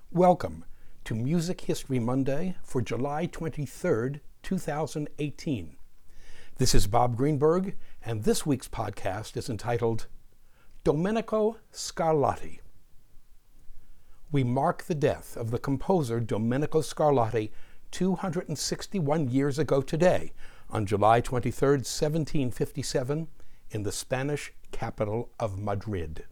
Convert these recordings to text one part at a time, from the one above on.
Welcome to Music History Monday for July 23rd, 2018. This is Bob Greenberg, and this week's podcast is entitled Domenico Scarlatti. We mark the death of the composer Domenico Scarlatti 261 years ago today, on July 23, 1757, in the Spanish capital of Madrid.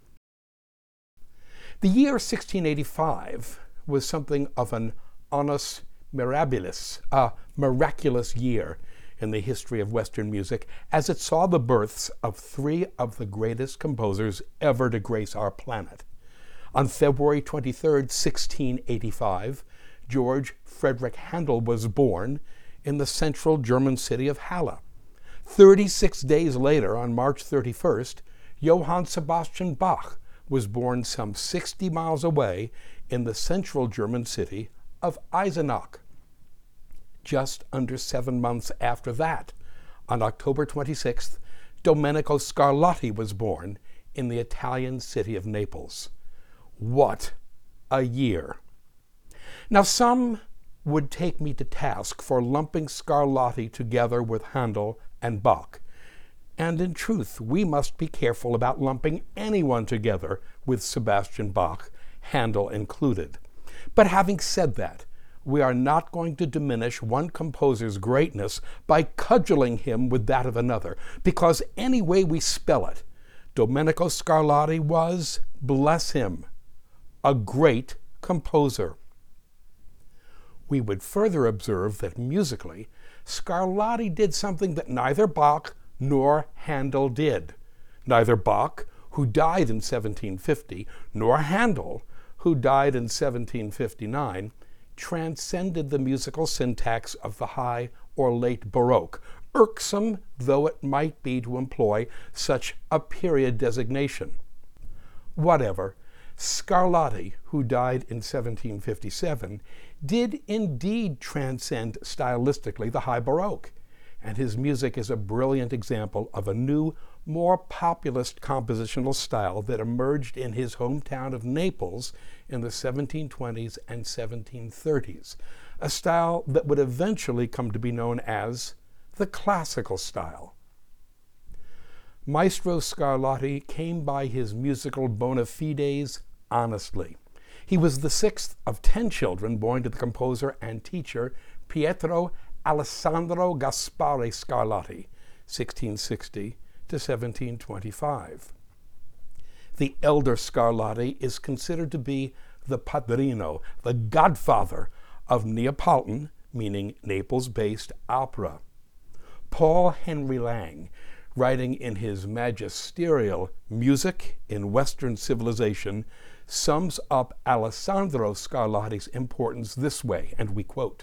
The year 1685 was something of an annus mirabilis, a miraculous year in the history of Western music, as it saw the births of three of the greatest composers ever to grace our planet. On February 23, 1685, George Friedrich Handel was born in the central German city of Halle. 36 days later, on March 31st, Johann Sebastian Bach was born some 60 miles away in the central German city of Eisenach. Just under 7 months after that, on October 26th, Domenico Scarlatti was born in the Italian city of Naples. What a year! Now, some would take me to task for lumping Scarlatti together with Handel and Bach. And in truth, we must be careful about lumping anyone together with Sebastian Bach, Handel included. But having said that, we are not going to diminish one composer's greatness by cudgeling him with that of another, because any way we spell it, Domenico Scarlatti was, bless him, a great composer. We would further observe that musically, Scarlatti did something that neither Bach nor Handel did. Neither Bach, who died in 1750, nor Handel, who died in 1759, transcended the musical syntax of the high or late Baroque, irksome though it might be to employ such a period designation. Whatever, Scarlatti, who died in 1757, did indeed transcend stylistically the high Baroque, and his music is a brilliant example of a new, more populist compositional style that emerged in his hometown of Naples in the 1720s and 1730s, a style that would eventually come to be known as the classical style. Maestro Scarlatti came by his musical bona fides honestly. He was the sixth of 10 children born to the composer and teacher Pietro Alessandro Gaspare Scarlatti, 1660 to 1725. The elder Scarlatti is considered to be the padrino, the godfather of Neapolitan, meaning Naples-based opera. Paul Henry Lang, writing in his magisterial Music in Western Civilization, sums up Alessandro Scarlatti's importance this way, and we quote,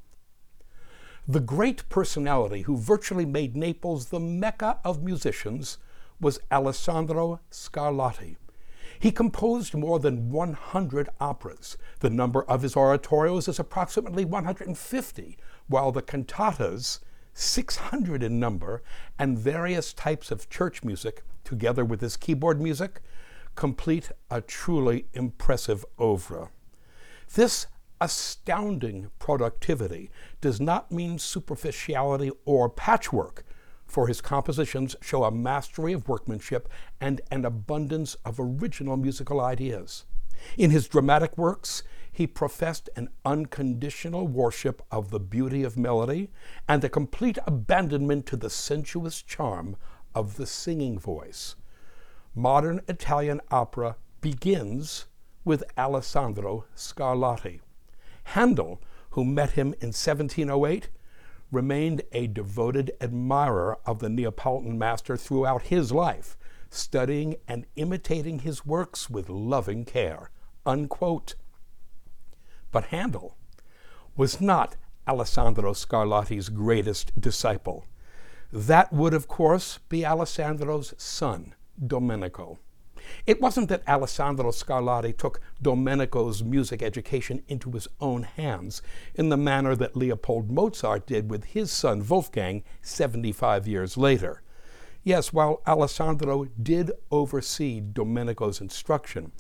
"The great personality who virtually made Naples the Mecca of musicians was Alessandro Scarlatti. He composed more than 100 operas. The number of his oratorios is approximately 150, while the cantatas, 600 in number, and various types of church music, together with his keyboard music, complete a truly impressive oeuvre." This astounding productivity does not mean superficiality or patchwork, for his compositions show a mastery of workmanship and an abundance of original musical ideas. In his dramatic works, he professed an unconditional worship of the beauty of melody and a complete abandonment to the sensuous charm of the singing voice. Modern Italian opera begins with Alessandro Scarlatti. Handel, who met him in 1708, remained a devoted admirer of the Neapolitan master throughout his life, studying and imitating his works with loving care, unquote. But Handel was not Alessandro Scarlatti's greatest disciple. That would, of course, be Alessandro's son, Domenico. It wasn't that Alessandro Scarlatti took Domenico's music education into his own hands in the manner that Leopold Mozart did with his son Wolfgang 75 years later. Yes, while Alessandro did oversee Domenico's instruction,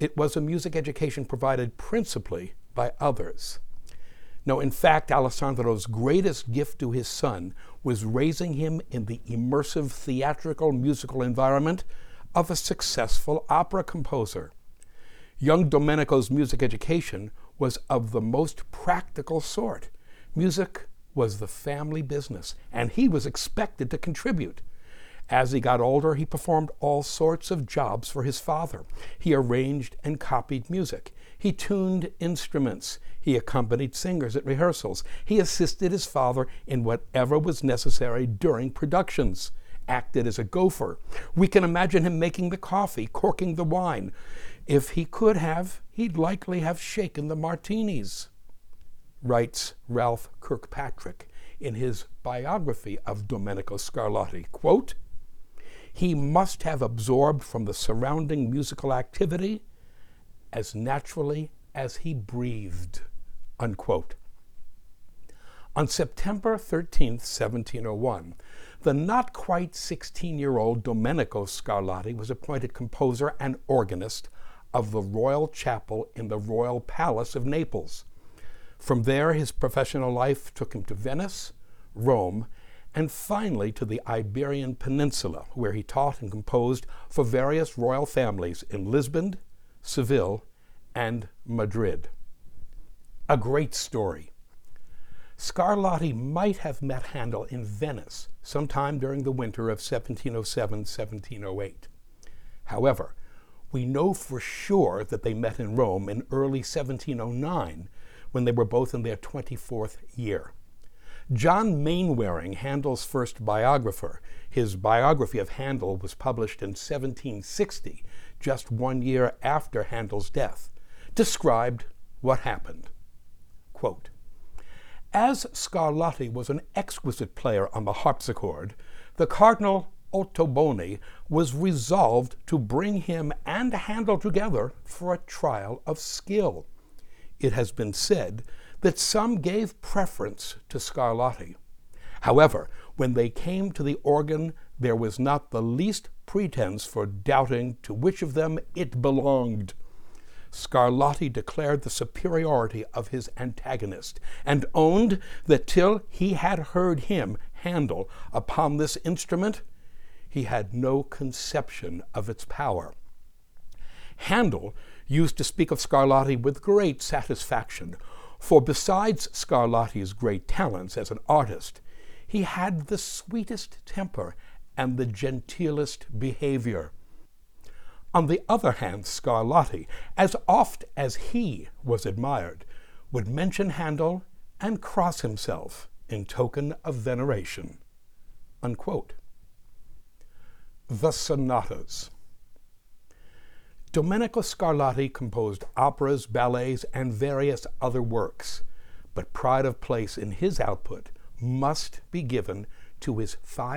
it was a music education provided principally by others. No, in fact, Alessandro's greatest gift to his son was raising him in the immersive theatrical musical environment of a successful opera composer. Young Domenico's music education was of the most practical sort. Music was the family business, and he was expected to contribute. As he got older, he performed all sorts of jobs for his father. He arranged and copied music. He tuned instruments. He accompanied singers at rehearsals. He assisted his father in whatever was necessary during productions, acted as a gopher. We can imagine him making the coffee, corking the wine. If he could have, he'd likely have shaken the martinis, writes Ralph Kirkpatrick in his biography of Domenico Scarlatti. Quote, "He must have absorbed from the surrounding musical activity as naturally as he breathed," unquote. On September 13th, 1701, the not quite 16-year-old Domenico Scarlatti was appointed composer and organist of the Royal Chapel in the Royal Palace of Naples. From there, his professional life took him to Venice, Rome, and finally to the Iberian Peninsula, where he taught and composed for various royal families in Lisbon, Seville, and Madrid. A great story. Scarlatti might have met Handel in Venice sometime during the winter of 1707-1708. However, we know for sure that they met in Rome in early 1709, when they were both in their 24th year. John Mainwaring, Handel's first biographer, his biography of Handel was published in 1760, just 1 year after Handel's death, described what happened. Quote, "As Scarlatti was an exquisite player on the harpsichord, the Cardinal Ottoboni was resolved to bring him and Handel together for a trial of skill. It has been said that some gave preference to Scarlatti. However, when they came to the organ, there was not the least pretense for doubting to which of them it belonged. Scarlatti declared the superiority of his antagonist, and owned that till he had heard him, Handel, upon this instrument, he had no conception of its power. Handel used to speak of Scarlatti with great satisfaction, for besides Scarlatti's great talents as an artist, he had the sweetest temper and the genteelest behavior. On the other hand, Scarlatti, as oft as he was admired, would mention Handel and cross himself in token of veneration." Unquote. The Sonatas. Domenico Scarlatti composed operas, ballets, and various other works, but pride of place in his output must be given to his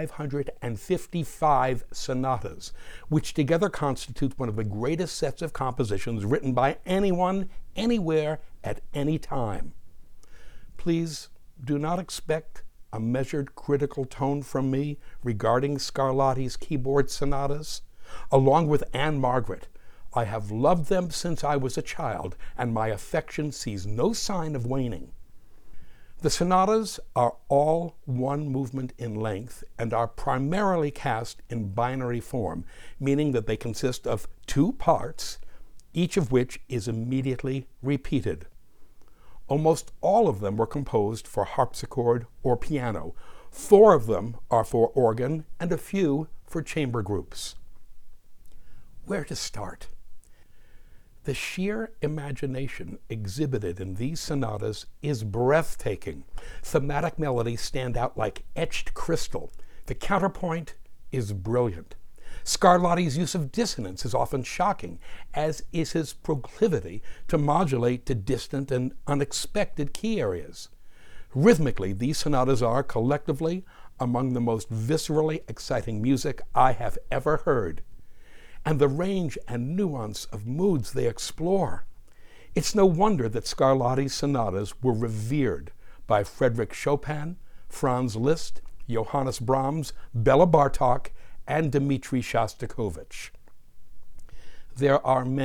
555 sonatas, which together constitute one of the greatest sets of compositions written by anyone, anywhere, at any time. Please do not expect a measured critical tone from me regarding Scarlatti's keyboard sonatas. Along with Anne Margaret, I have loved them since I was a child, and my affection sees no sign of waning. The sonatas are all one movement in length and are primarily cast in binary form, meaning that they consist of two parts, each of which is immediately repeated. Almost all of them were composed for harpsichord or piano. 4 of them are for organ and a few for chamber groups. Where to start? The sheer imagination exhibited in these sonatas is breathtaking. Thematic melodies stand out like etched crystal. The counterpoint is brilliant. Scarlatti's use of dissonance is often shocking, as is his proclivity to modulate to distant and unexpected key areas. Rhythmically, these sonatas are, collectively, among the most viscerally exciting music I have ever heard. And the range and nuance of moods they explore. It's no wonder that Scarlatti's sonatas were revered by Frédéric Chopin, Franz Liszt, Johannes Brahms, Béla Bartók, and Dmitri Shostakovich. There are many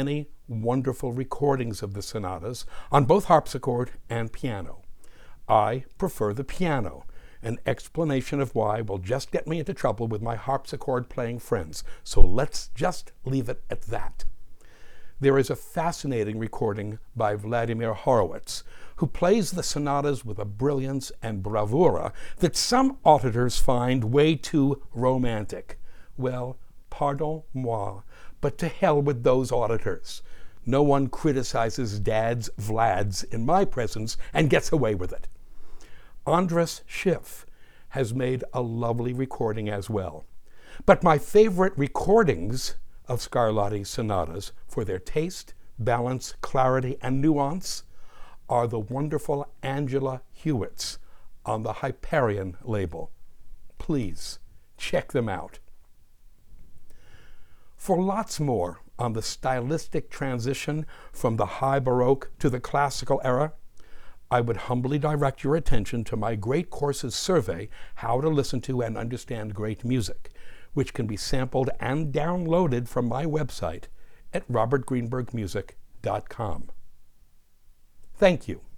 wonderful recordings of the sonatas on both harpsichord and piano. I prefer the piano. An explanation of why will just get me into trouble with my harpsichord-playing friends, so let's just leave it at that. There is a fascinating recording by Vladimir Horowitz, who plays the sonatas with a brilliance and bravura that some auditors find way too romantic. Well, pardon moi, but to hell with those auditors. No one criticizes Dad's Vlads in my presence and gets away with it. Andras Schiff has made a lovely recording as well. But my favorite recordings of Scarlatti's sonatas for their taste, balance, clarity, and nuance are the wonderful Angela Hewitts on the Hyperion label. Please check them out. For lots more on the stylistic transition from the high Baroque to the classical era, I would humbly direct your attention to my Great Courses survey, How to Listen to and Understand Great Music, which can be sampled and downloaded from my website at robertgreenbergmusic.com. Thank you.